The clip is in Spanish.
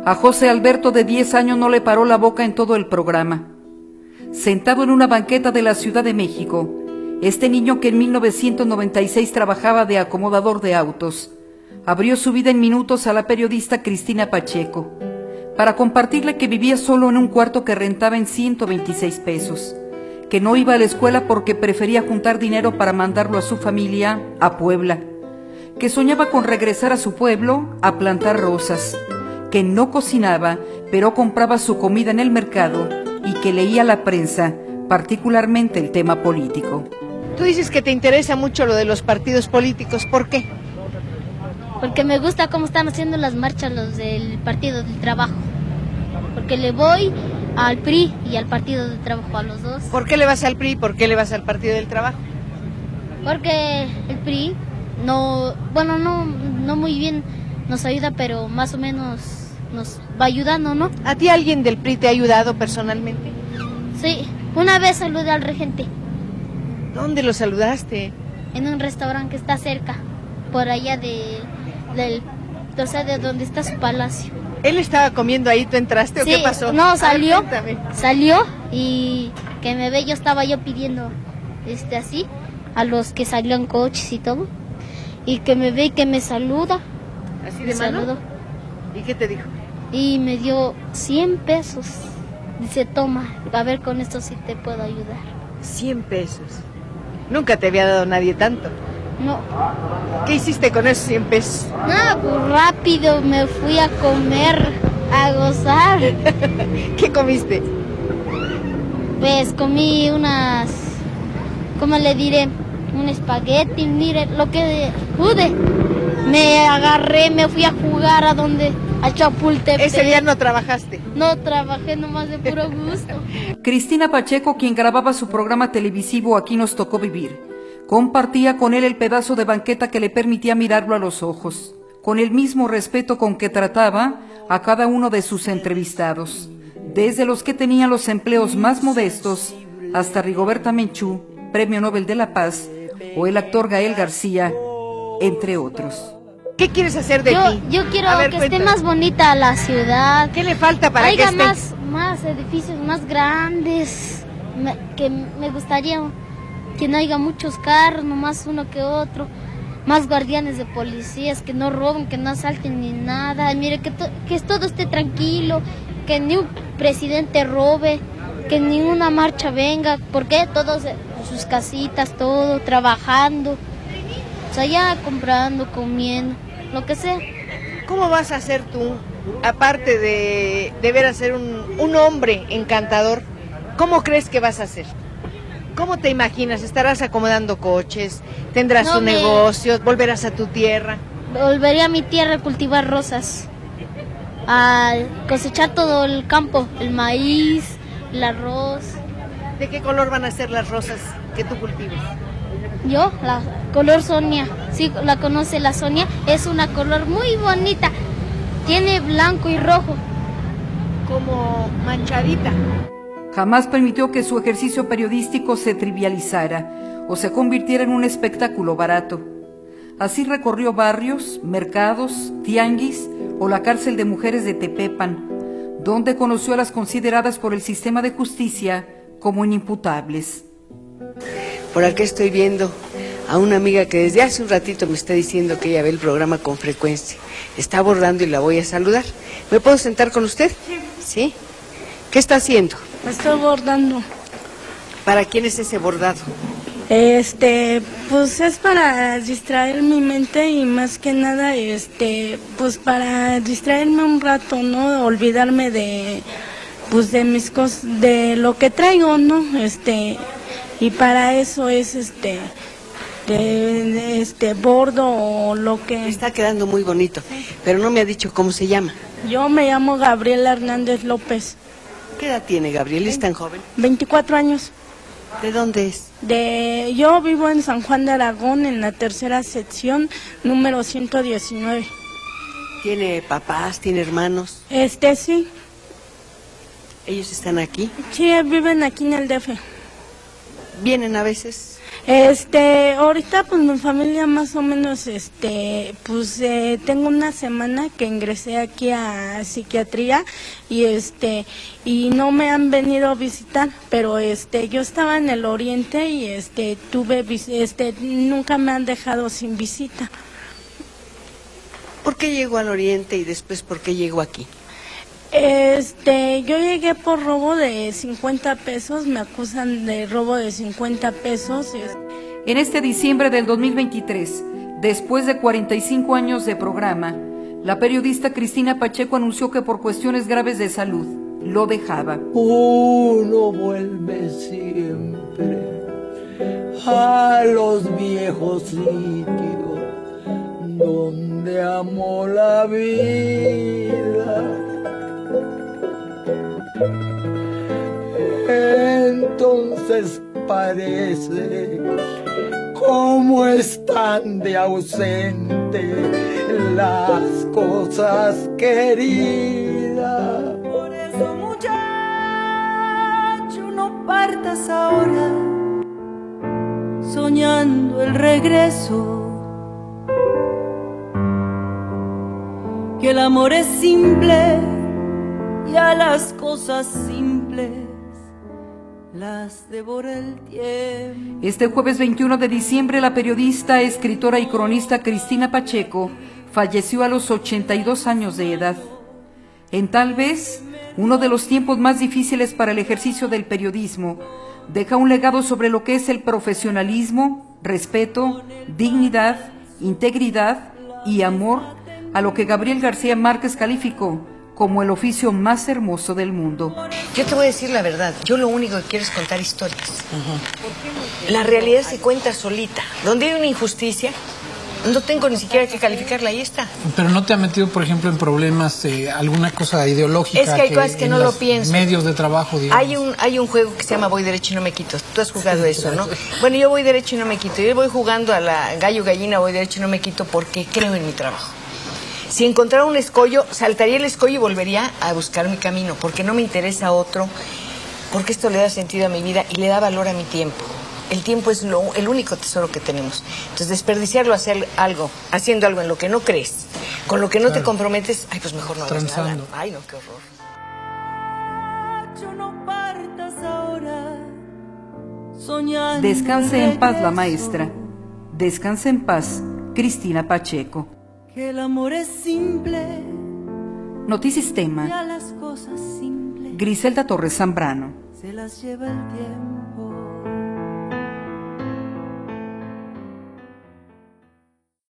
A José Alberto, de 10 años, no le paró la boca en todo el programa. Sentado en una banqueta de la Ciudad de México, este niño que en 1996 trabajaba de acomodador de autos, abrió su vida en minutos a la periodista Cristina Pacheco, para compartirle que vivía solo en un cuarto que rentaba en 126 pesos, que no iba a la escuela porque prefería juntar dinero para mandarlo a su familia a Puebla, que soñaba con regresar a su pueblo a plantar rosas, que no cocinaba, pero compraba su comida en el mercado y que leía la prensa, particularmente el tema político. Tú dices que te interesa mucho lo de los partidos políticos, ¿por qué? Porque me gusta cómo están haciendo las marchas los del Partido del Trabajo. Porque le voy al PRI y al Partido del Trabajo, a los dos. ¿Por qué le vas al PRI y por qué le vas al Partido del Trabajo? Porque el PRI no muy bien nos ayuda, pero más o menos nos va ayudando, ¿no? ¿A ti alguien del PRI te ha ayudado personalmente? Sí, una vez saludé al regente. ¿Dónde lo saludaste? En un restaurante que está cerca, por allá de donde está su palacio. ¿Él estaba comiendo ahí, tú entraste o sí, qué pasó? No, salió Salió y que me ve, estaba yo pidiendo así a los que salían coches y todo, y que me ve y que me saluda. ¿Así de mano? Saludó. ¿Y qué te dijo? Y me dio 100 pesos. Dice, toma, a ver, con esto sí te puedo ayudar. 100 pesos. Nunca te había dado nadie tanto. No. ¿Qué hiciste con esos 100 pesos? Nada, pues rápido me fui a comer, a gozar. ¿Qué comiste? Pues comí unas, ¿cómo le diré? Un espagueti, mire, lo que pude. Me agarré, me fui a jugar a Chapultepec. ¿Ese día no trabajaste? No trabajé, nomás de puro gusto. Cristina Pacheco, quien grababa su programa televisivo Aquí nos tocó vivir, compartía con él el pedazo de banqueta que le permitía mirarlo a los ojos, con el mismo respeto con que trataba a cada uno de sus entrevistados, desde los que tenían los empleos más modestos hasta Rigoberta Menchú, Premio Nobel de la Paz, o el actor Gael García, entre otros. ¿Qué quieres hacer de ti? Yo quiero que esté más bonita la ciudad. ¿Qué le falta para que esté? Más edificios más grandes, que me gustaría que no haya muchos carros, nomás uno que otro, más guardianes de policías, que no roben, que no asalten ni nada. Mire, que todo esté tranquilo, que ni un presidente robe, que ninguna marcha venga, porque todos en sus casitas, todo, trabajando, o sea, ya comprando, comiendo, lo que sea. ¿Cómo vas a hacer tú, aparte de ver a ser un hombre encantador, cómo crees que vas a hacer? ¿Cómo te imaginas? ¿Estarás acomodando coches? ¿Tendrás un negocio? ¿Volverás a tu tierra? Volveré a mi tierra a cultivar rosas, a cosechar todo el campo, el maíz, el arroz. ¿De qué color van a ser las rosas que tú cultives? Yo, la color Sonia, sí, la conoce la Sonia, es una color muy bonita, tiene blanco y rojo. Como manchadita. Jamás permitió que su ejercicio periodístico se trivializara o se convirtiera en un espectáculo barato. Así recorrió barrios, mercados, tianguis o la cárcel de mujeres de Tepepan, donde conoció a las consideradas por el sistema de justicia como inimputables. Por acá estoy viendo a una amiga que desde hace un ratito me está diciendo que ella ve el programa con frecuencia. Está bordando y la voy a saludar. ¿Me puedo sentar con usted? ¿Sí? ¿Qué está haciendo? Estoy bordando. ¿Para quién es ese bordado? Pues es para distraer mi mente y más que nada, pues para distraerme un rato, ¿no? Olvidarme de mis cosas, de lo que traigo, ¿no? Y para eso es bordo o lo que... Está quedando muy bonito, pero no me ha dicho cómo se llama. Yo me llamo Gabriela Hernández López. ¿Qué edad tiene Gabriela? ¿Es tan joven? 24 años. ¿De dónde es? Yo vivo en San Juan de Aragón, en la tercera sección, número 119. ¿Tiene papás, tiene hermanos? Sí. ¿Ellos están aquí? Sí, viven aquí en el DF. ¿Vienen a veces? Ahorita pues mi familia más o menos, tengo una semana que ingresé aquí a psiquiatría y no me han venido a visitar, pero yo estaba en el oriente y nunca me han dejado sin visita. ¿Por qué llegó al oriente y después por qué llegó aquí? Yo llegué por robo de 50 pesos, me acusan de robo de 50 pesos. En este diciembre del 2023, después de 45 años de programa, la periodista Cristina Pacheco anunció que por cuestiones graves de salud lo dejaba. Uno vuelve siempre a los viejos sitios donde amó la vida. Entonces parece como están de ausente las cosas queridas. Por eso, muchacho, no partas ahora soñando el regreso, que el amor es simple y a las cosas simples las devora el tiempo. Este jueves 21 de diciembre, la periodista, escritora y cronista Cristina Pacheco falleció a los 82 años de edad. En tal vez uno de los tiempos más difíciles para el ejercicio del periodismo, deja un legado sobre lo que es el profesionalismo, respeto, dignidad, integridad y amor, a lo que Gabriel García Márquez calificó como el oficio más hermoso del mundo. Yo te voy a decir la verdad, yo lo único que quiero es contar historias. La realidad se cuenta solita. Donde hay una injusticia, no tengo ni siquiera que calificarla, ahí está. Pero ¿no te ha metido, por ejemplo, en problemas, alguna cosa ideológica? Es que hay cosas que no lo pienso. Medios de trabajo, digamos. Hay un juego que se llama Voy derecho y no me quito. Tú has jugado eso, ¿no? Bueno, yo voy derecho y no me quito. Yo voy jugando a la gallo gallina, voy derecho y no me quito porque creo en mi trabajo. Si encontrara un escollo, saltaría el escollo y volvería a buscar mi camino, porque no me interesa otro, porque esto le da sentido a mi vida y le da valor a mi tiempo. El tiempo es el único tesoro que tenemos. Entonces, desperdiciarlo haciendo algo en lo que no crees, con lo que no te comprometes, ay, pues mejor no hagas nada. Ay, no, qué horror. No partas ahora soñando. Descanse en paz la maestra. Descanse en paz, Cristina Pacheco. Que el amor es simple. Notisistema. Y a las cosas simples Griselda Torres Zambrano. se las lleva el tiempo.